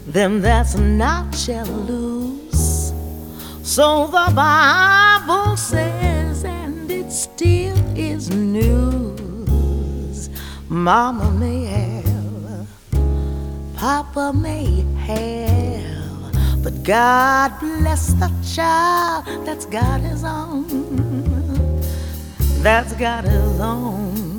them that's not shall lose. So the Bible says, and it still is news. Mama may have, Papa may have, but God bless the child that's got his own, that's got his own.